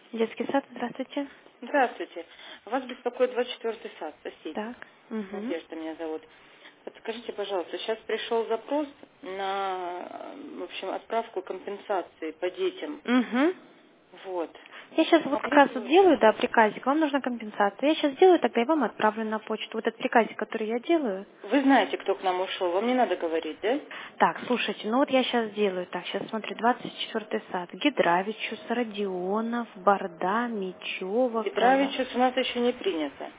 Детский сад, здравствуйте. Здравствуйте. Вас беспокоит 24-й сад, соседний. Так. Угу. Надежда меня зовут. Подскажите, пожалуйста, сейчас пришел запрос на, в общем, отправку компенсации по детям. Угу. Вот. Я сейчас вот как Могли раз бы вот вы... делаю, да, приказик. Вам нужна компенсация. Я сейчас сделаю, тогда и вам отправлю на почту. Вот этот приказик, который я делаю. Вы знаете, кто к нам ушел, вам не надо говорить, да? Так, слушайте, ну вот я сейчас делаю. Так, сейчас смотрю, 24-й сад. Гидравичус, Родионов, Борда, Мечева, Кала. Петровичус у нас еще не принято.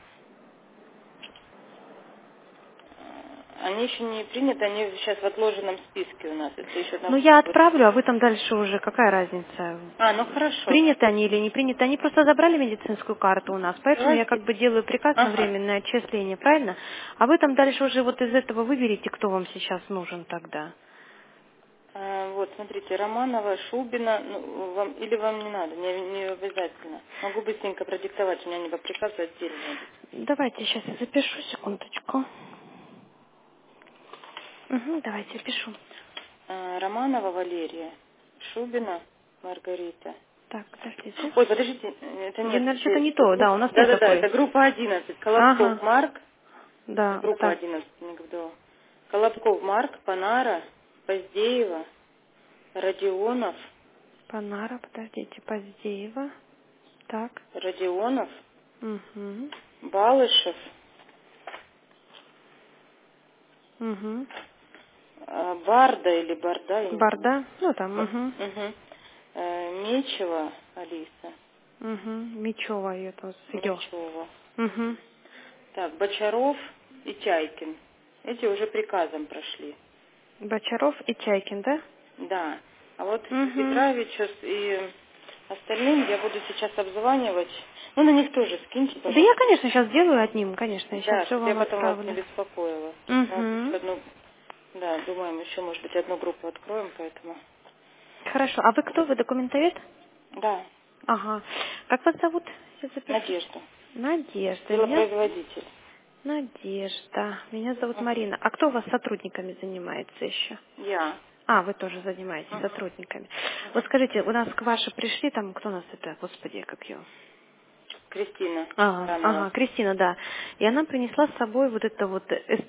Они еще не приняты, они сейчас в отложенном списке у нас. Это еще Ну, там... я отправлю, а вы там дальше уже, какая разница? А, ну хорошо. Приняты они или не приняты. Они просто забрали медицинскую карту у нас, поэтому я как Давайте. бы делаю приказ на Ага. временное отчисление, правильно? А вы там дальше уже вот из этого выберите, кто вам сейчас нужен тогда. Вот, смотрите, Романова, Шубина, ну, вам, или вам не надо, не обязательно. Могу быстренько продиктовать, у меня не по приказу отдельно идут. Давайте сейчас я запишу, секундочку. Угу, давайте я пишу. Романова Валерия, Шубина Маргарита. Так, подождите. Ой, подождите, это Вы, нет, наверное, что-то не это то, да, группа, у нас нет да-да-да, такой. это группа 11, Колобков Ага, Марк, да, группа так. 11, не говорю. Колобков Марк, Панара, Поздеева, Родионов, Панара, подождите, Поздеева. Так. Родионов, Угу. Балышев, Угу. Барда или Барда, я не знаю. Барда, ну там, угу. Мгм. Мечева Алиса, Угу. Мечева ее там с ее. Мечева. Угу. Так, Бочаров и Чайкин. Эти уже приказом прошли. Бочаров и Чайкин, да? Да. А вот Угу. Петровичус и остальным я буду сейчас обзванивать. Ну, на них тоже скиньте, Да я, пожалуйста. конечно, сейчас сделаю одним, конечно, я сейчас Да, все чтобы я вам потом вас не отправлю. беспокоила. Мы Угу. одну, да, думаем, еще, может быть, одну группу откроем, поэтому. Хорошо. А вы кто? Вы документовед? Да, Ага. Как вас зовут? Сейчас запишу. Надежда. Надежда. Делопроизводитель. Надежда. Меня зовут Мгм. Марина. А кто у вас сотрудниками занимается еще? Я. А, вы тоже занимаетесь Мгм. сотрудниками. Вот Мгм. скажите, у нас к ваши пришли, там, кто у нас это, господи, как ее? Кристина Ага, Ранова. ага, Кристина, да. И она принесла с собой вот это вот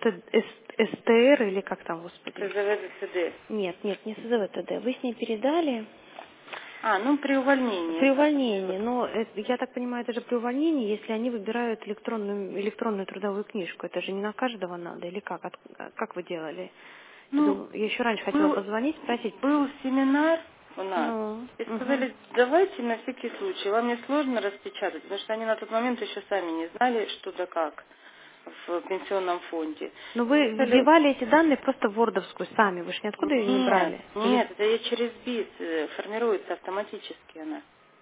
СТР или как там, господи. КЗВ-ЦД. Нет, нет, не СЗВТД. Вы с ней передали Ну при увольнении. при увольнении. Но я так понимаю, это же при увольнении, если они выбирают электронную трудовую книжку. Это же не на каждого надо, или как? Как вы делали? Я Ну, думаю, я еще раньше хотела был, позвонить, спросить. был семинар у нас, Ну, и угу. сказали, давайте на всякий случай, вам не сложно распечатать, потому что они на тот момент еще сами не знали, что да как в пенсионном фонде. Но И вы сказали, вбивали эти данные просто в вордовскую сами, вы же ниоткуда ее не нет, брали. Или нет, это я через БИС, формируется автоматически она.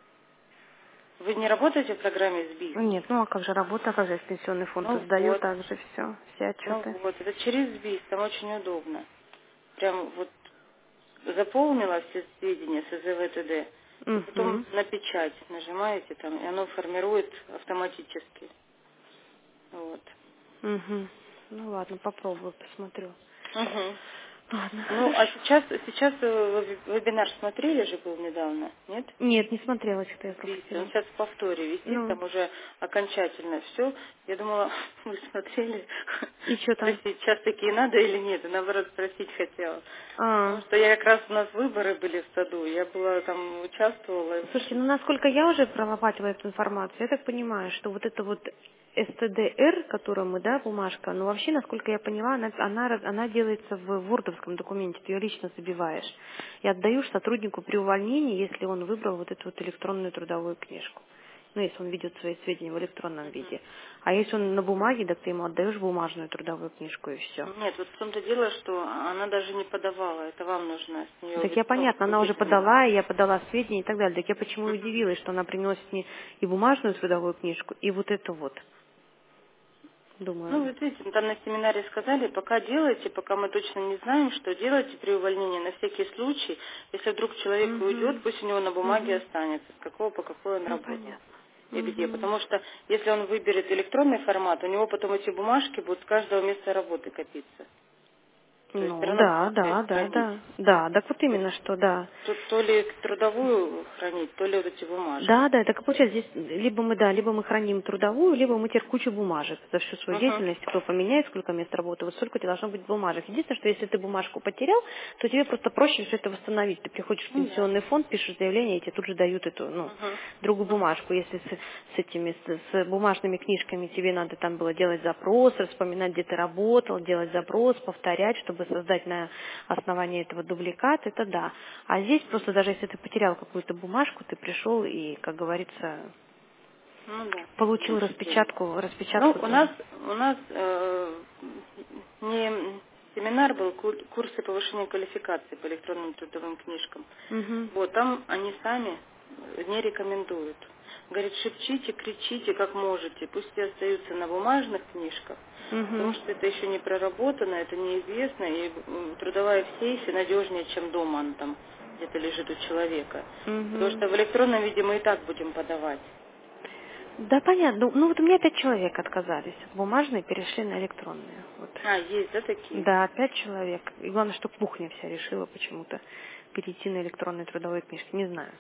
Вы не работаете в программе с БИС? нет, ну а как же работа, а как же я в пенсионный фонд Ну сдаю, вот, так же все отчеты. это через БИС, там очень удобно. Прям вот заполнила все сведения с ИЗВТД, и потом Угу. на печать нажимаете там, и оно формирует автоматически. Вот. Угу. Ну ладно, попробую, посмотрю. Мгм. Ладно, Ну, а хорошо. сейчас вебинар смотрели же был недавно, нет? Нет, не смотрела, что я Видите, он пропустила. сейчас в повторе висит, Ну, там уже окончательно все. Я думала, вы смотрели, и что там? спросить, сейчас такие надо или нет, и наоборот спросить хотела. А, Потому что я как раз у нас выборы были в саду, я была там, участвовала, и, в слушайте, общем, ну насколько я уже прорабатывала эту информацию, я так понимаю, что вот это вот СТДР, которую мы, да, бумажка, ну вообще, насколько я поняла, она делается в вордовском документе, ты ее лично забиваешь и отдаешь сотруднику при увольнении, если он выбрал вот эту вот электронную трудовую книжку. Ну, если он ведет свои сведения в электронном виде. А если он на бумаге, так ты ему отдаешь бумажную трудовую книжку и все. нет, вот в том-то дело, что она даже не подавала, это вам нужно с нее Так я понятно, она уже выписывать. подала, и я подала сведения и так далее. Так я почему и Мгм. удивилась, что она приносит мне и бумажную трудовую книжку, и вот эту вот. Ну, Думаю. вот видите, там на семинаре сказали, пока делайте, пока мы точно не знаем, что делайте при увольнении, на всякий случай, если вдруг человек уйдет, Угу. пусть у него на бумаге Угу. останется, с какого по какой он Ну, работал понятно. и где. Угу. Потому что если он выберет электронный формат, у него потом эти бумажки будут с каждого места работы копиться. То есть все Ну, равно да, получается да, да, хранить. да. Да, так вот То есть именно что, да. тут то ли трудовую хранить, то ли вот эти бумажки. Да, да, так и получается, здесь либо мы, да, либо мы храним трудовую, либо мы теперь кучу бумажек за всю свою Угу. деятельность, кто поменяет, сколько мест работы, вот столько у тебя должно быть бумажек. Единственное, что если ты бумажку потерял, то тебе просто проще все это восстановить. Ты приходишь в Ну да. пенсионный фонд, пишешь заявление, и тебе тут же дают эту, ну, Угу. другую бумажку. Если с этими, с бумажными книжками тебе надо там было делать запрос, вспоминать, где ты работал, делать запрос, повторять, чтобы создать на основании этого дубликат, это да. А здесь просто даже если ты потерял какую-то бумажку, ты пришел и, как говорится, Ну да. получил Лучше делать. Ну, распечатку у тоже. нас не семинар был, курсы повышения квалификации по электронным трудовым книжкам. Угу. Вот, там они сами не рекомендуют. Говорит, шепчите, кричите, как можете. Пусть все остаются на бумажных книжках, потому Угу. что это еще не проработано, это неизвестно, и трудовая в сейфе надежнее, чем дома она там где-то лежит у человека. Потому Угу. что в электронном виде мы и так будем подавать. Да, понятно. Ну вот у меня 5 человек отказались от бумажной, перешли на электронные. Вот. А, есть, да, такие? Да, 5 человек. И главное, что кухня вся решила почему-то перейти на электронные трудовые книжки. Не знаю.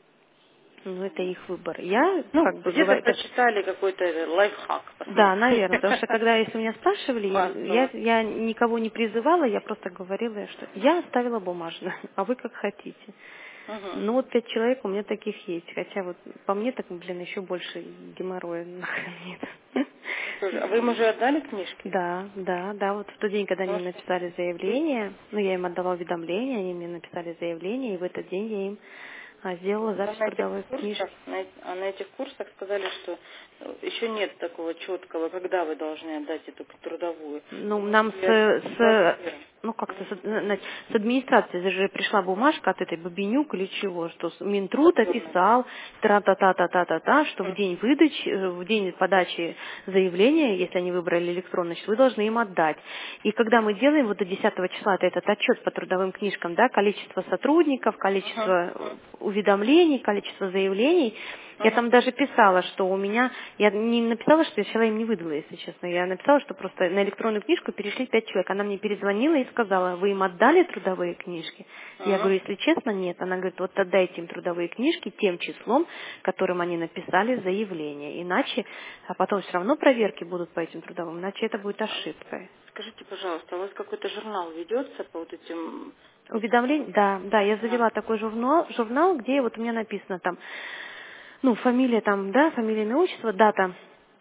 Ну, это их выбор. Я, Ну, как бы где-то говорю, прочитали какой-то лайфхак, да, посмотрели. наверное, потому что когда, если меня спрашивали, Массово. я никого не призывала, я просто говорила, что я оставила бумажную, а вы как хотите. Мгм. Ну, вот 5 человек у меня таких есть, хотя вот по мне так, блин, еще больше геморроя нахрен нет. Слушай, а вы им уже отдали книжки? Да, да, да, вот в тот день, когда они Потому мне что написали есть заявление, ну, я им отдала уведомление, они мне написали заявление, и в этот день я им сделала там запись на этих трудовой книжки. курсах, на этих курсах сказали, что еще нет такого четкого, когда вы должны отдать эту трудовую. Ну, Может, нам я в 21. ну как-то с администрации же пришла бумажка от этой Бабенюк или чего, что Минтруд Подробно. описал, тра-та-та-та-та-та-та, что в Мгм. день выдачи, в день подачи заявления, если они выбрали электронно, значит, вы должны им отдать. И когда мы делаем вот до 10 числа этот отчет по трудовым книжкам, да, количество сотрудников, Мгм. количество уведомлений, количество заявлений, я Мгм. там даже писала, что у меня, я не написала, что я сначала им не выдала, если честно. Я написала, что просто на электронную книжку перешли 5 человек. Она мне перезвонила и сказала, вы им отдали трудовые книжки? Я Мгм. говорю, если честно, нет. Она говорит, вот отдайте им трудовые книжки тем числом, которым они написали заявление. Иначе, а потом все равно проверки будут по этим трудовым, иначе это будет ошибкой. Скажите, пожалуйста, у вас какой-то журнал ведется по вот этим... Уведомление? Да, да, я Да. завела такой журнал, где вот у меня написано там, ну, фамилия там, да, фамилия, имя, отчество, дата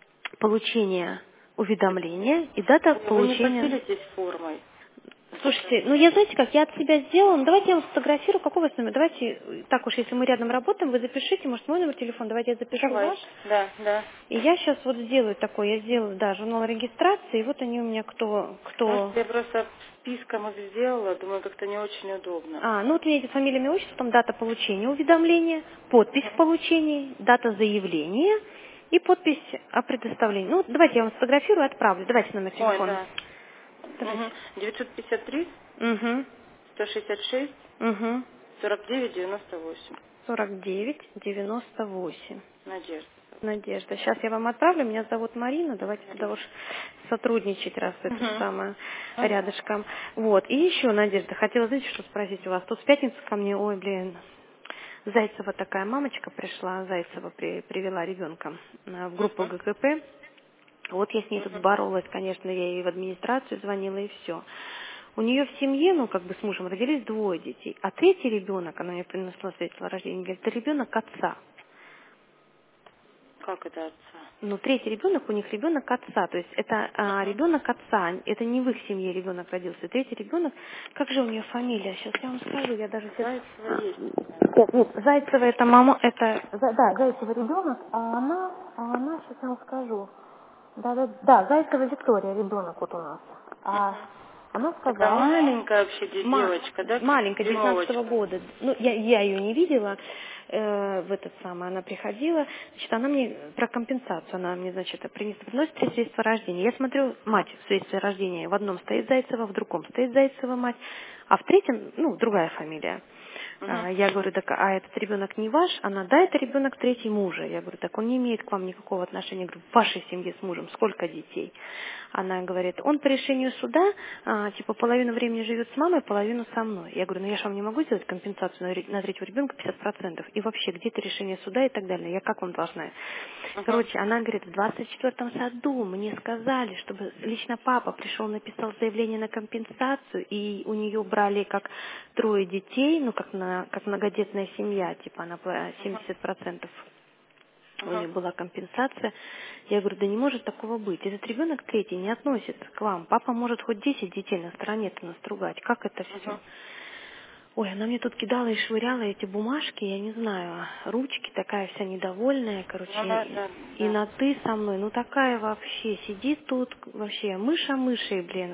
получения уведомления и дата Вы не получения. поделитесь формой? Слушайте, ну я знаете как, я от себя сделала, ну давайте я вам сфотографирую, какой у вас номер, давайте, так уж, если мы рядом работаем, вы запишите, может мой номер телефона, давайте я запишу Давайте. ваш. Да, да. И я сейчас вот сделаю такой, я сделаю, да, журнал регистрации, и вот они у меня Может, кто. я просто списком их сделала, думаю, как-то не очень удобно. Ну вот у меня эти фамилия, имя, отчество, там дата получения уведомления, подпись в получении, дата заявления и подпись о предоставлении. Ну, давайте я вам сфотографирую и отправлю. Давайте номер Ой, телефона. да. Давайте. Угу. 953 Угу. 166 Угу. 49 98. 49-98. Надежда. Надежда. Сейчас я вам отправлю. Меня зовут Марина. Давайте туда уж сотрудничать, раз это Угу. самое Ну да. рядышком. Вот. И еще, Надежда, хотела, знаете, что спросить у вас. Тут в пятницу ко мне, ой, блин, Зайцева такая мамочка пришла, Зайцева привела ребенка в группу Угу. ГКП. Вот я с ней тут Угу. боролась, конечно, я ей в администрацию звонила и все. У нее в семье, ну, как бы с мужем родились 2 детей, а третий ребенок, она мне принесла свидетельство о рождении, говорит, это ребенок отца. Как это отца? Но третий ребенок у них ребенок отца, то есть это Угу. ребенок отца, это не в их семье ребенок родился. Третий ребенок, как же у нее фамилия? Сейчас я вам скажу, я даже сейчас. Зайцева есть. Нет, Зайцева это мама, это да, Зайцева ребенок, а она сейчас я вам скажу. Да, Зайцева Виктория ребенок вот у нас. А Угу. она Такая сказала, маленькая вообще девочка, да? маленькая, 19-го Дюймовочка. года. Ну, я ее не видела в этот самый, она приходила, значит, она мне про компенсацию, она мне, значит, приносит 3 свидетельства рождения. Я смотрю, мать в свидетельстве рождения, в одном стоит Зайцева, в другом стоит Зайцева мать, а в третьем, ну, другая фамилия. Я говорю, так, а этот ребенок не ваш? Она, да, это ребенок третий мужа. Я говорю, так он не имеет к вам никакого отношения. Я говорю, в вашей семье с мужем сколько детей? Она говорит, он по решению суда, типа, половину времени живет с мамой, половину со мной. Я говорю, ну я же вам не могу сделать компенсацию на третьего ребенка 50%. И вообще, где-то решение суда и так далее. Я как вам должна? Короче, она говорит, в 24-м саду мне сказали, чтобы лично папа пришел, написал заявление на компенсацию, и у нее брали как 3 детей, ну, как многодетная семья, типа, она 70%. У нее была компенсация. Я говорю, да не может такого быть. Этот ребенок третий не относится к вам. Папа может хоть 10 детей на стороне-то настругать. Как это все? Ой, она мне тут кидала и швыряла эти бумажки, я не знаю, ручки, такая вся недовольная, короче, и на «ты» со мной, ну такая вообще, сидит тут, вообще, мыша мышей, блин.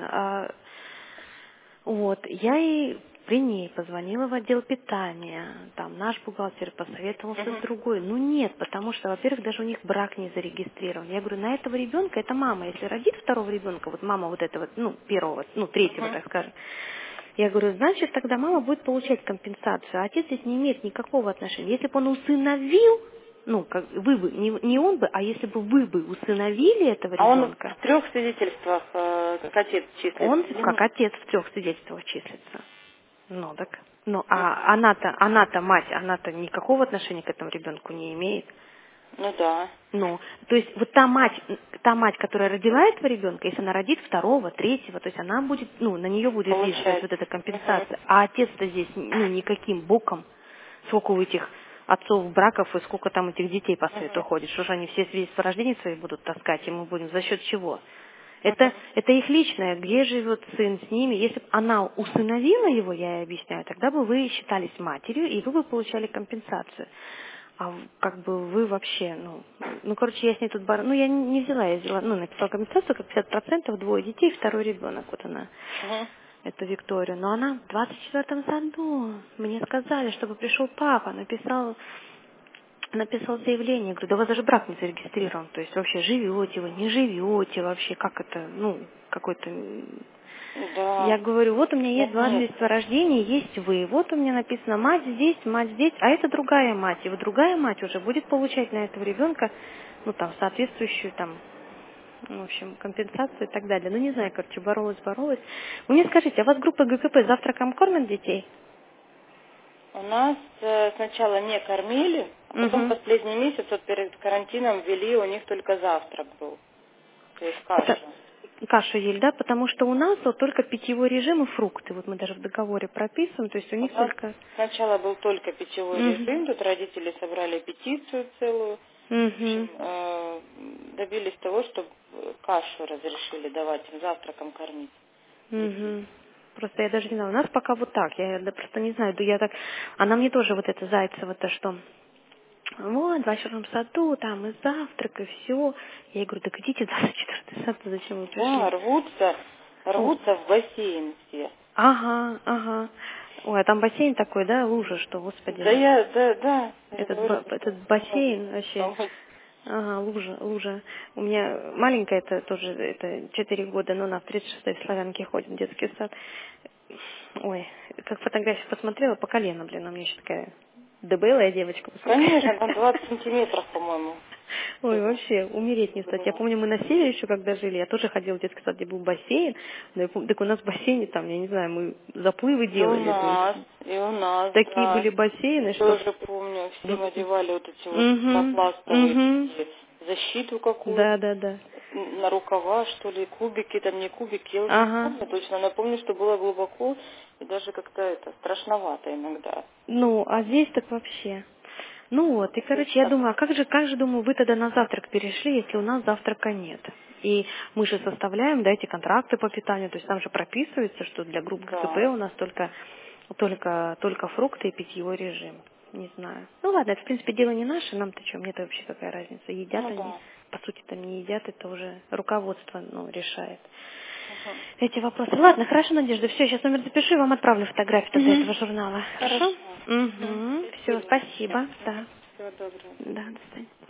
Вот, я ей при ней позвонила в отдел питания, там наш бухгалтер посоветовался с другой. Ну нет, потому что, во-первых, даже у них брак не зарегистрирован. Я говорю, на этого ребенка, это мама, если родит второго ребенка, вот мама вот этого, ну, первого, ну, третьего, так скажем, я говорю, значит, тогда мама будет получать компенсацию, а отец здесь не имеет никакого отношения. Если бы он усыновил, ну, как вы бы, не он бы, а если бы вы бы усыновили этого ребенка. Он в 3 свидетельствах как отец числится? Он как отец в 3 свидетельствах числится. Ну, так. Ну, а она-то мать, она-то никакого отношения к этому ребенку не имеет. Ну да. Ну, то есть вот та мать, которая родила этого ребенка, если она родит второго, третьего, то есть она будет, ну, на нее будет действовать вот эта компенсация. А отец-то здесь, ну, никаким боком, сколько у этих отцов браков и сколько там этих детей по свету ходит, что же они все свидетельства о рождении свои будут таскать, и мы будем за счет чего? Это их личное, где живет сын с ними. Если бы она усыновила его, я ей объясняю, тогда бы вы считались матерью, и вы бы получали компенсацию. А как бы вы вообще, короче, я с ней тут я не взяла, я взяла, написала компенсацию, как 50%, 2 детей, 2 ребенок, вот она, эту Викторию. Но она в 24-м саду, мне сказали, чтобы пришел папа, написал заявление, я говорю, да у вас даже брак не зарегистрирован, то есть вообще живете вы, не живете вообще, как это, какой-то... Да. Я говорю, вот у меня есть 2 свидетельства о рождении, есть вы, вот у меня написано мать здесь, а это другая мать, и вот другая мать уже будет получать на этого ребенка, соответствующую в общем, компенсацию и так далее. Не знаю, короче, боролась. Вы мне скажите, а у вас группа ГКП завтраком кормят детей? У нас сначала не кормили, а потом последний месяц, вот перед карантином ввели, у них только завтрак был. То есть каша. Кашу ели, да? Потому что у нас вот только питьевой режим и фрукты. Вот мы даже в договоре прописываем, то есть у них только... Сначала был только питьевой режим, тут родители собрали петицию целую. В общем, добились того, чтобы кашу разрешили давать им, завтраком кормить. Просто я даже не знаю, у нас пока вот так, я просто не знаю, она мне тоже вот это Зайцева-то что, вот, в 24-м саду, там и завтрак, и все. Я ей говорю, так идите в 24-й сад, зачем вы пришли? Да, рвутся в бассейн все. Ага. Ой, а там бассейн такой, да, лужа, что, господи. Да. Этот бассейн вообще. Ага, лужа. У меня маленькая, это тоже 4 года, но она в 36-й в Славянке ходит в детский сад. Ой, как фотографию посмотрела, по колено, блин, у меня еще такая дебелая девочка. Конечно, там 20 сантиметров, по-моему. Ой, вообще, умереть не стать. Я помню, мы на севере еще когда жили, я тоже ходила в детский сад, где был бассейн. Так у нас в бассейне там, я не знаю, мы заплывы делали. И у нас, такие были бассейны, что... тоже помню, всем одевали вот эти вот пропластовые защиту какую-то. Да. На рукава, что ли, кубики, там не кубики, я уже не помню точно, но помню, что было глубоко и даже как-то страшновато иногда. А здесь так вообще... и, короче, я думаю, а как же, думаю, вы тогда на завтрак перешли, если у нас завтрака нет? И мы же составляем, эти контракты по питанию, то есть там же прописывается, что для групп ГКП у нас только фрукты и питьевой режим. Не знаю. Ладно, это, в принципе, дело не наше, нам-то что, мне-то вообще какая разница, едят они, по сути, там не едят, это уже руководство, решает. Эти вопросы. Ладно, хорошо, Надежда, все, сейчас номер запишу, и вам отправлю фотографию тогда этого журнала. Хорошо? Все, спасибо. Да. Всего доброго. Да, до свидания.